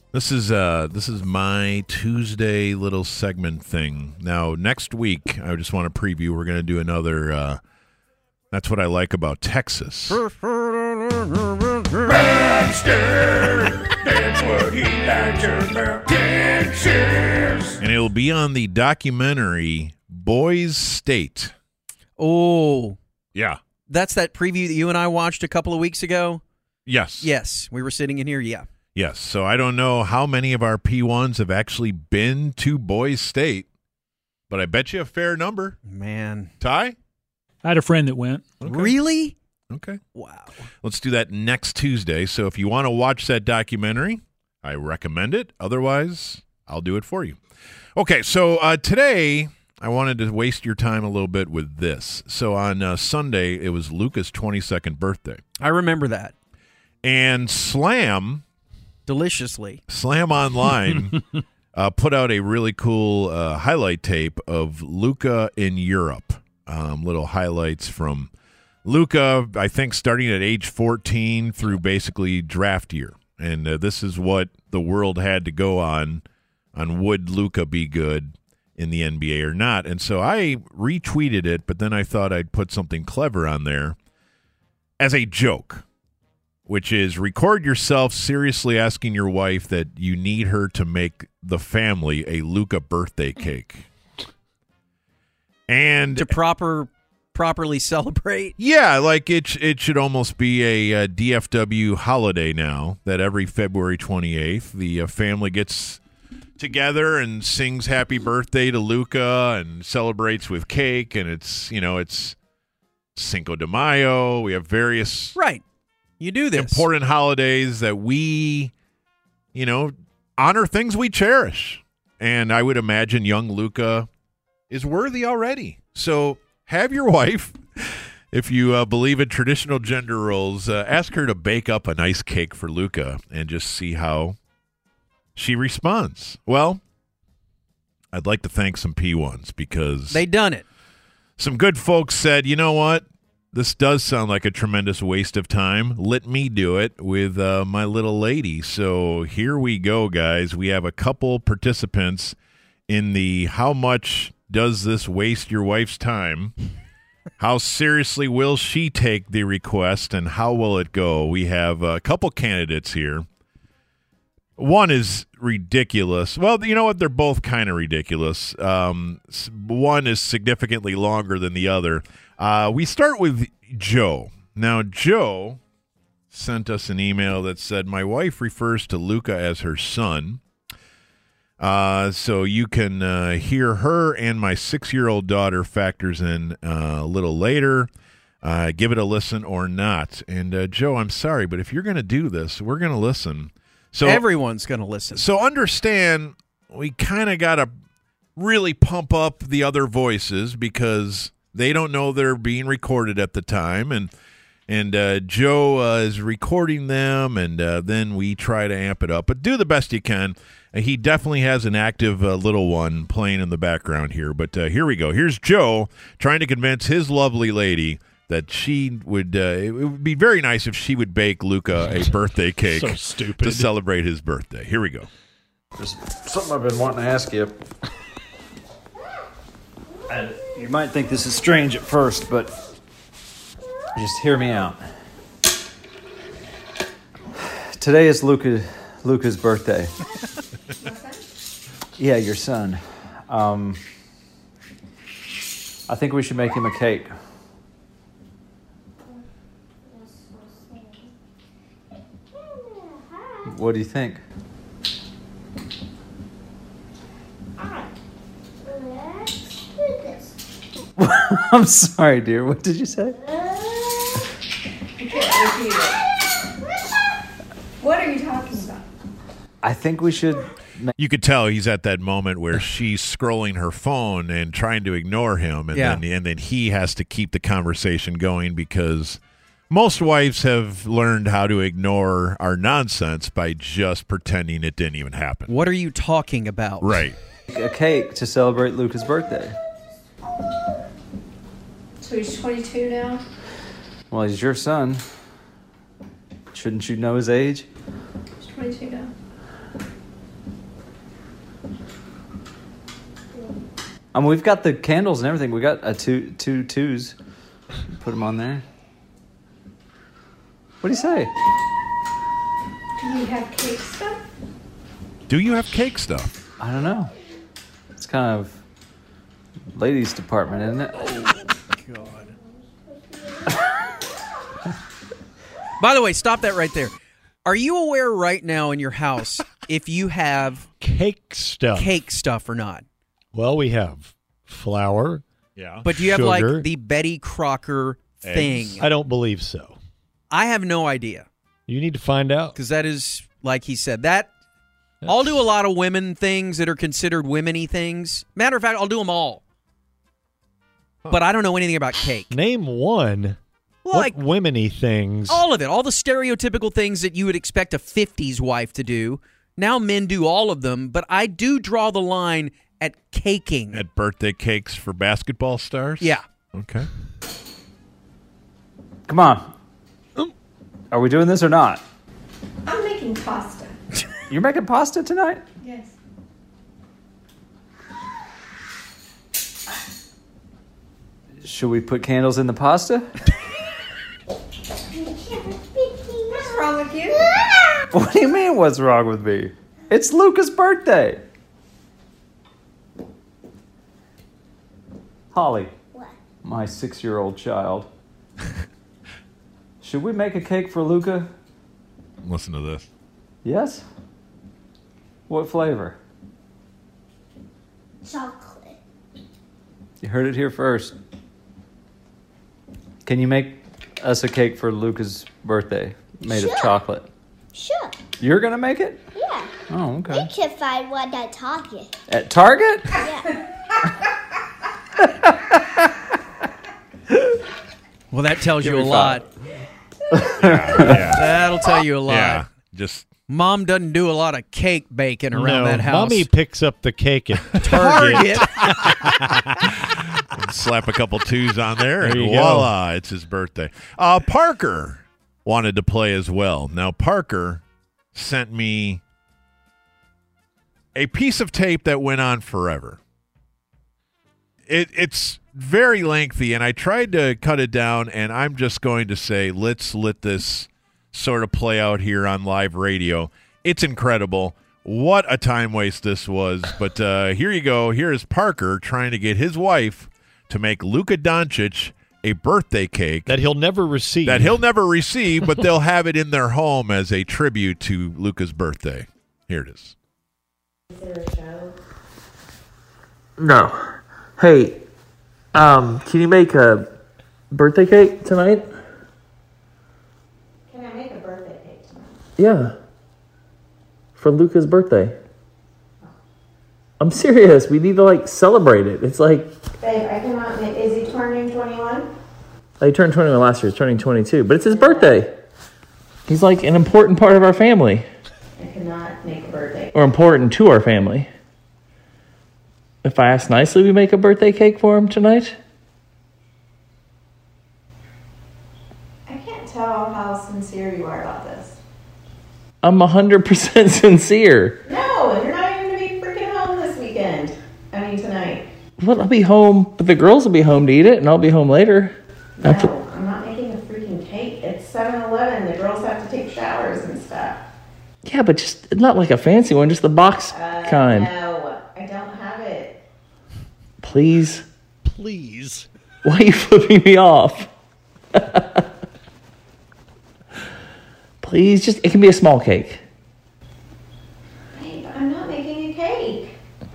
This is my Tuesday little segment thing. Now, next week, I just want to preview. We're going to do another. That's what I like about Texas. Baxter, that's what he likes about Texas. And it'll be on the documentary Boys State. Oh, Yeah. that's that preview that you and I watched a couple of weeks ago? Yes. Yes, we were sitting in here, yeah. Yes. So I don't know how many of our P1s have actually been to Boys State, but I bet you a fair number. Man. Ty? I had a friend that went. Okay. Really? Okay. Wow. Let's do that next Tuesday. So if you want to watch that documentary, I recommend it. Otherwise, I'll do it for you. Okay, so today I wanted to waste your time a little bit with this. So on Sunday, it was Luca's 22nd birthday. I remember that. And Slam Online put out a really cool highlight tape of Luca in Europe. Little highlights from Luca, I think, starting at age 14 through basically draft year. And this is what the world had to go on would Luca be good in the NBA or not. And so I retweeted it, but then I thought I'd put something clever on there as a joke, which is record yourself seriously asking your wife that you need her to make the family a Luca birthday cake. And To properly celebrate. yeah, like it should almost be a DFW holiday now that every February 28th, the family gets together and sings happy birthday to Luca and celebrates with cake. And it's Cinco de Mayo. We have various Right. You do this. important holidays that we, honor things we cherish. And I would imagine young Luca is worthy already. So have your wife, if you believe in traditional gender roles, ask her to bake up a nice cake for Luca and just see how she responds. Well, I'd like to thank some P1s because They done it. some good folks said, you know what? This does sound like a tremendous waste of time. Let me do it with my little lady. So here we go, guys. We have a couple participants in the how much does this waste your wife's time? How seriously will she take the request, and how will it go? We have a couple candidates here. One is ridiculous. Well, you know what? They're both kind of ridiculous. One is significantly longer than the other. We start with Joe. Now, Joe sent us an email that said, my wife refers to Luca as her son. So you can hear her and my 6-year-old daughter factors in a little later. Give it a listen or not. And Joe, I'm sorry, but if you're going to do this, we're going to listen. So Everyone's going to listen. So understand, we kind of got to really pump up the other voices because they don't know they're being recorded at the time. And Joe is recording them, and then we try to amp it up. But do the best you can. He definitely has an active little one playing in the background here. But here we go. Here's Joe trying to convince his lovely lady that she would it would be very nice if she would bake Luca a birthday cake So stupid. to celebrate his birthday. Here we go. There's something I've been wanting to ask you. You might think this is strange at first, but just hear me out. Today is Luca's birthday. Yeah, your son. I think we should make him a cake. What do you think? I'm sorry, dear. What did you say? What are you talking about? I think we should. You could tell he's at that moment where she's scrolling her phone and trying to ignore him, and Yeah. then he has to keep the conversation going because most wives have learned how to ignore our nonsense by just pretending it didn't even happen. What are you talking about? Right. A cake to celebrate Luca's birthday. So he's 22 now? Well, he's your son. Shouldn't you know his age? He's 22 now. I mean, we've got the candles and everything. We got two twos. Put them on there. What do you say? Do you have cake stuff? Do you have cake stuff? I don't know. It's kind of ladies' department, isn't it? By the way, stop that right there. Are you aware right now in your house if you have Cake stuff. cake stuff or not? Well, we have flour. Yeah. But do you have Sugar. like the Betty Crocker thing? I don't believe so. I have no idea You need to find out. because that is, like he said, that I'll do a lot of women things that are considered women-y things. Matter of fact, I'll do them all. But I don't know anything about cake. Name one. Like what women-y things? all of it, all the stereotypical things that you would expect a 50s wife to do. Now men do all of them, but I do draw the line at caking. At birthday cakes for basketball stars? Yeah. Okay. Come on. Are we doing this or not? I'm making pasta. You're making pasta tonight? Yes. Should we put candles in the pasta? What's wrong with you? What do you mean, what's wrong with me? It's Luca's birthday. Holly. What? My 6-year-old child. Should we make a cake for Luca? Listen to this. Yes? What flavor? Chocolate. You heard it here first. Can you make us a cake for Luca's birthday made of Sure. chocolate? Sure. You're going to make it? Yeah. Oh, okay. We can find one at Target. At Target? Yeah. Well, that tells you a Give me lot. Yeah. That'll tell you a lot. Yeah. Just Mom doesn't do a lot of cake baking around no, that house. Mommy picks up the cake at Target. slap a couple twos on there, and There you voila, it's his birthday. Parker wanted to play as well. Now, Parker sent me a piece of tape that went on forever. It's very lengthy, and I tried to cut it down, and I'm just going to say, let's let this sort of play out here on live radio. It's incredible. What a time waste this was. But here you go. Here is Parker trying to get his wife to make Luka Doncic a birthday cake That he'll never receive. but they'll have it in their home as a tribute to Luka's birthday. Here it is. No. Hey, can you make a birthday cake tonight? Can I make a birthday cake tonight? Yeah. For Luca's birthday. I'm serious. We need to celebrate it. It's like Babe, I cannot make. Is he turning 21? he turned 21 last year. He's turning 22, but it's his birthday. He's like an important part of our family, I cannot make a birthday. or important to our family. If I ask nicely, we make a birthday cake for him tonight. I can't tell how sincere you are about this. I'm 100% sincere. No, and you're not even going to be freaking home this weekend. I mean, tonight. Well, I'll be home, but the girls will be home to eat it, and I'll be home later. No, I'm not making a freaking cake. It's 7-Eleven. The girls have to take showers and stuff. Yeah, but just not like a fancy one, just the box kind. No, I don't have it. Please. Please. Why are you flipping me off? Please, it can be a small cake. Babe, I'm not making a cake.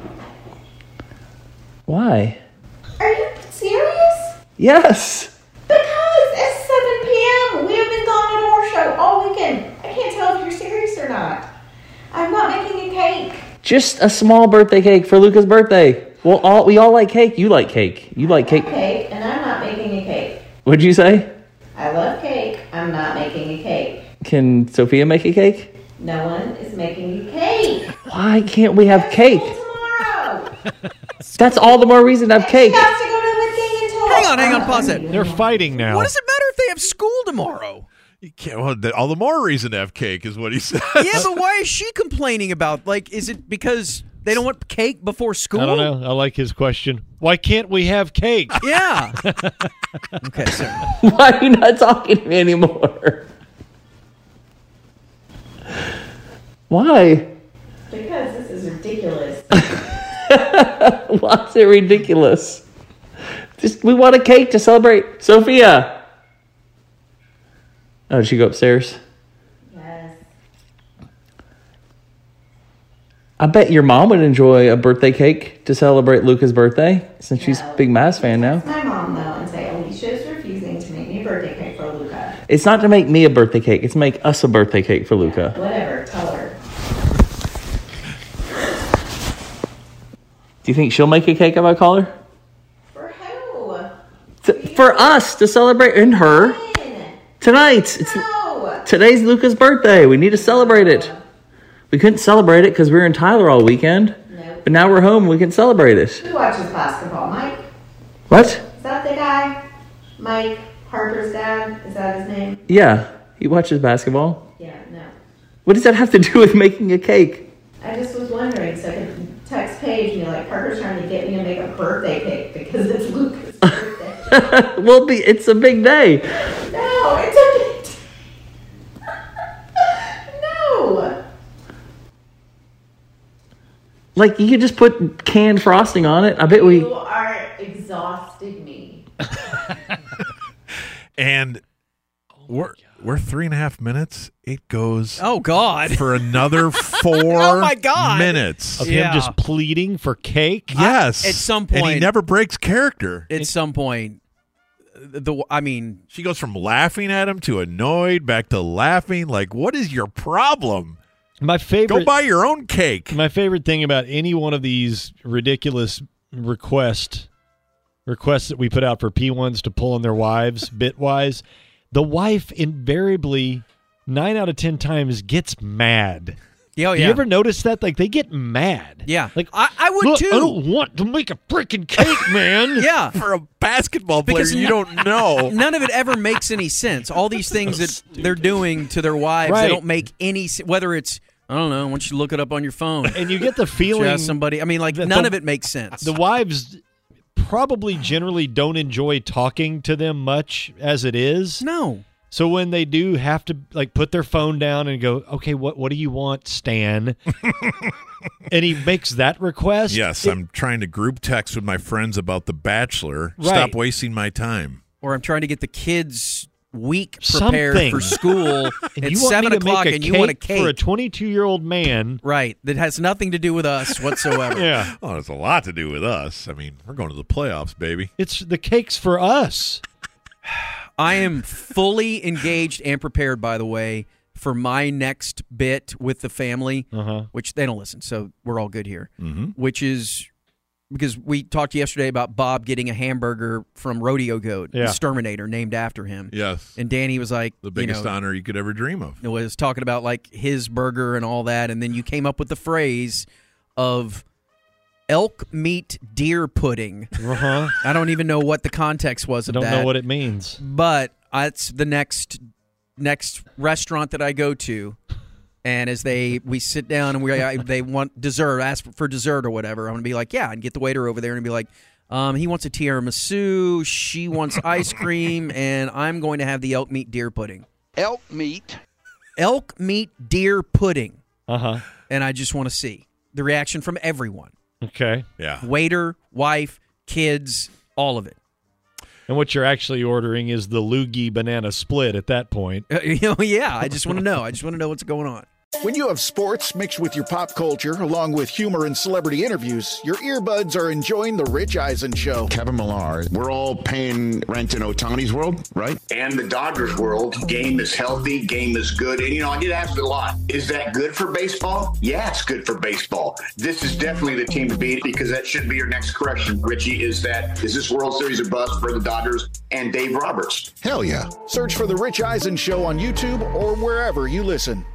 Why? Are you serious? Yes. Because it's 7 p.m. We have been gone at our show all weekend. I can't tell if you're serious or not. I'm not making a cake. Just a small birthday cake for Luca's birthday. Well, we all like cake. You like cake. You like cake. Cake, and I'm not making a cake. What'd you say? I love cake. I'm not making a cake. Can Sophia make a cake? No one is making a cake. Why can't we have cake? Tomorrow. That's all the more reason to have cake. She has to go to the thing until. Hang on, pause it. They're fighting now. What does it matter if they have school tomorrow? You can't. Well, all the more reason to have cake is what he says. Yeah, but why is she complaining about? Is it because They don't want cake before school? I don't know. I like his question. Why can't we have cake? Yeah. Okay, so. Why are you not talking to me anymore? Why? Because this is ridiculous. Why is it ridiculous? We want a cake to celebrate. Sophia! Oh, did she go upstairs? Yes. I bet your mom would enjoy a birthday cake to celebrate Luca's birthday, since she's a big Mavs fan now. Text my mom, though, and say, Alicia's refusing to make me a birthday cake for Luca. It's not to make me a birthday cake. It's to make us a birthday cake for Luca. Whatever, tell her. Do you think she'll make a cake if I call her? For who? For us to celebrate, and her. When? Tonight. No. Today's Luca's birthday. We need to celebrate it. We couldn't celebrate it because we were in Tyler all weekend. Nope. But now we're home. We can celebrate it. Who watches basketball? Mike? What? Is that the guy? Mike Harper's dad? Is that his name? Yeah. He watches basketball. Yeah, no. What does that have to do with making a cake? I just was wondering, so I could text Paige and be like, Parker's trying to get me to make a birthday cake because it's Luca's birthday. Well, it's a big day. No, it's a big No. Like, you could just put canned frosting on it. I bet we... You are exhausting me. And we're 3.5 minutes. It goes Oh, God. for another 4 Oh, my God. minutes. Of Yeah. him just pleading for cake? Yes. At some And he point- never breaks character. At some point, She goes from laughing at him to annoyed, back to laughing. Like, what is your problem? My favorite. Go buy your own cake. My favorite thing about any one of these ridiculous requests that we put out for P1s to pull on their wives, bitwise, the wife invariably 9 out of 10 times gets mad. Oh, yeah. You ever notice that? Like, they get mad. Yeah. Like, I would, look, too. I don't want to make a freaking cake, man. Yeah. For a basketball player, Because you don't know. None of it ever makes any sense. All these things that they're doing to their wives, Right. they don't make any sense. Whether it's, I don't know, why don't you look it up on your phone? And you get the feeling Ask somebody. I mean, like, that none of it makes sense. the wives probably generally don't enjoy talking to them much as it is. No. So when they do have to like put their phone down and go, okay, what do you want, Stan? And he makes that request. Yes, I'm trying to group text with my friends about The Bachelor. Right. Stop wasting my time. Or I'm trying to get the kids' week prepared Something. for school And at you want 7 me to o'clock, make and you want a cake. for a 22-year-old man. Right. That has nothing to do with us whatsoever. Yeah. Oh, it's a lot to do with us. I mean, we're going to the playoffs, baby. It's the cake's for us. I am fully engaged and prepared, by the way, for my next bit with the family, which they don't listen, so we're all good here, which is because we talked yesterday about Bob getting a hamburger from Rodeo Goat, the Exterminator, named after him. Yes. And Danny was like, The biggest honor you could ever dream of. was talking about like his burger and all that, and then you came up with the phrase of elk meat deer pudding. I don't even know what the context was I of don't that. know what it means. But it's the next restaurant that I go to, and as we sit down and they want dessert, ask for dessert or whatever, I'm gonna be like, yeah, and get the waiter over there and be like, he wants a tiramisu, she wants ice cream, and I'm going to have the elk meat deer pudding. Elk meat Deer pudding. Uh-huh. And I just want to see the reaction from everyone. Okay. Yeah. Waiter, wife, kids, all of it. And what you're actually ordering is the loogie banana split at that point. Yeah, I just want to know. I just want to know what's going on. When you have sports mixed with your pop culture, along with humor and celebrity interviews, your earbuds are enjoying The Rich Eisen Show. Kevin Millar, we're all paying rent in Ohtani's world, right? And the Dodgers world, game is healthy, game is good. And, I get asked a lot, is that good for baseball? Yeah, it's good for baseball. This is definitely the team to beat because that should be your next question, Richie, is this World Series a bust for the Dodgers and Dave Roberts? Hell yeah. Search for The Rich Eisen Show on YouTube or wherever you listen.